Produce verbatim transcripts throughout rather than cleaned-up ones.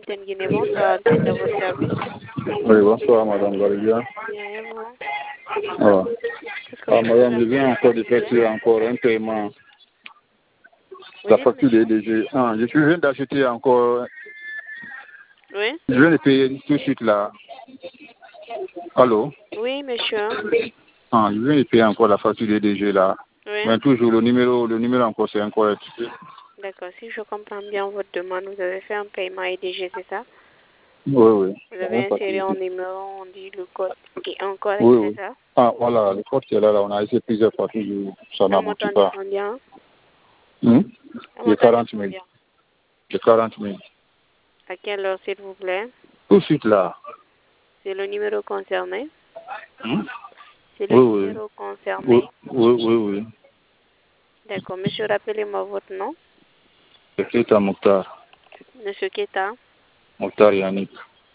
Antenne Guinée, bonsoir, Antenne à votre service. Oui, bonsoir, madame Valivia. Bien, et vous? Ah, Qu'est-ce que ah vous madame, je pouvez viens encore d'effectuer encore un paiement. La Oui, facture des monsieur? D G. Ah, je viens d'acheter encore. Oui? Je viens de payer tout de suite là. Allô? Oui, monsieur. Ah, je viens de payer encore la facture des D G là. Oui? Mais toujours le numéro, le numéro encore c'est incorrect. D'accord, si je comprends bien votre demande, vous avez fait un paiement E D G, c'est ça? Oui, oui. Vous C'est avez une inséré facture. un numéro, on dit le code qui est incorrect, Oui, c'est oui. ça? Ah, voilà, le code qui est là, là, on a essayé plusieurs fois, toujours, ça Un n'aboutit montant de pas. combien? Hmm? Un De montant de quarante mille. combien? De quarante mille. À quelle heure, s'il vous plaît? Tout de suite là. C'est le numéro concerné? Hmm? C'est le Oui, oui. numéro concerné. Oui, oui, oui, oui. D'accord, monsieur, rappelez-moi votre nom. C'est Keita Mokhtar. Monsieur Keta. Mokhtar Yannick.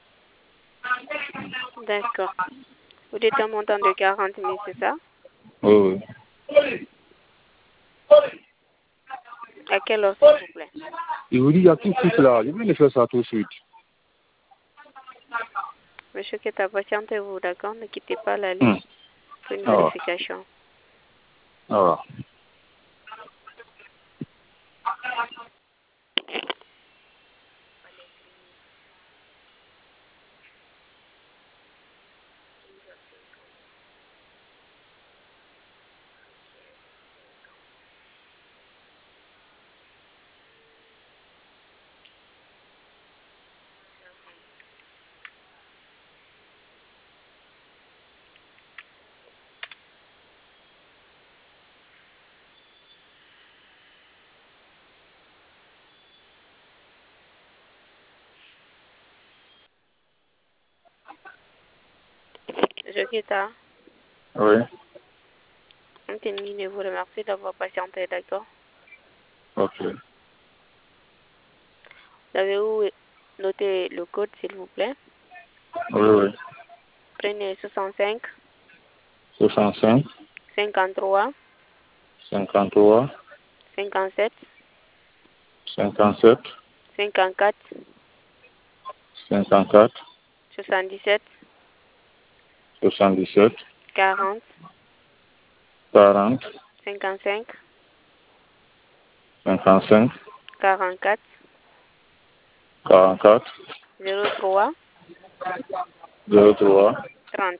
D'accord. Vous dites un montant de quarante mille, c'est ça? Oui, oui. À quelle heure, s'il vous plaît? Il vous dit, il y a tout de suite là. Je viens de faire ça tout de suite. Monsieur Keta, patientez-vous, d'accord? Ne quittez pas la Hmm. ligne pour une Ah. vérification. Ah. Monsieur Keta, Oui. Antenne Guinée vous remercie d'avoir patienté, d'accord? Ok. Vous avez où noté le code, s'il vous plaît? Oui, oui. Prenez soixante-cinq, soixante-cinq, cinquante-trois, cinquante-trois, cinquante-sept, cinquante-sept, cinquante-quatre, cinquante-quatre, soixante-dix-sept, soixante-dix-sept, quarante, quarante, cinquante-cinq, cinquante-cinq, quarante-quatre, quarante-quatre, zéro trois, zéro trois, trente.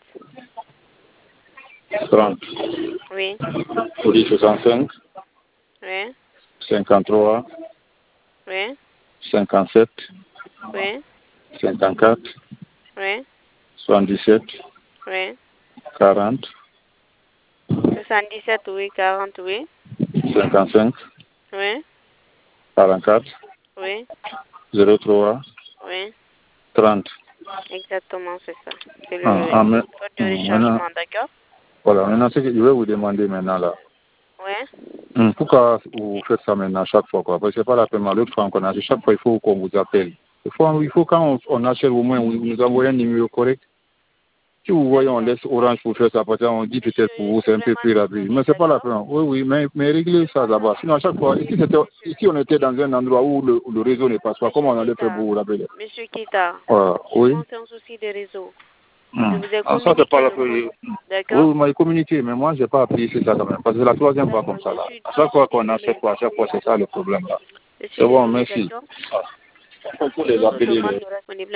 trente. Oui, Vous dites soixante-cinq, oui, cinquante-trois, oui, cinquante-sept, oui, cinquante-quatre, oui, soixante-dix-sept, oui. quarante, soixante-dix-sept, oui, quarante, oui, cinquante-cinq, oui, quarante-quatre, oui, zéro trois, oui. trente. Exactement, c'est ça. C'est Ah, le ah, mais, code de hum, maintenant, rechargement, d'accord? voilà, maintenant, ce que je vais vous demander maintenant là. Oui. Hum, pourquoi vous faites ça maintenant chaque fois quoi? Parce que c'est pas la première, l'autre fois qu'on a fait, chaque fois il faut qu'on vous appelle. Il faut, il faut quand on, on achète au moins, vous nous envoyez un numéro correct. Si vous voyez, on laisse Orange pour faire ça, parce qu'on dit peut-être pour vous, c'est un peu plus rapide. Mais c'est pas la peine. Oui, oui, mais, mais réglez ça d'abord. Sinon, à chaque fois, ici, c'était, ici, on était dans un endroit où le, le réseau ne passe pas. Comment on allait faire pour vous rappeler? Monsieur Kita, Voilà, oui. souvent c'est un souci de réseau. Je Hum. vous ai Ah, ça, c'est pas communiqué la le peine. code, Oui, d'accord? vous m'avez communiqué, mais moi, j'ai pas appris sur ça quand même. Parce que c'est la troisième fois comme D'accord, ça, je là. suis, À je chaque suis fois qu'on achète désolée. quoi, à chaque fois, c'est ça le problème, là. Je suis C'est bon, désolée, merci. d'accord? Il faut les D'autres appeler. demandes les- seraient disponibles.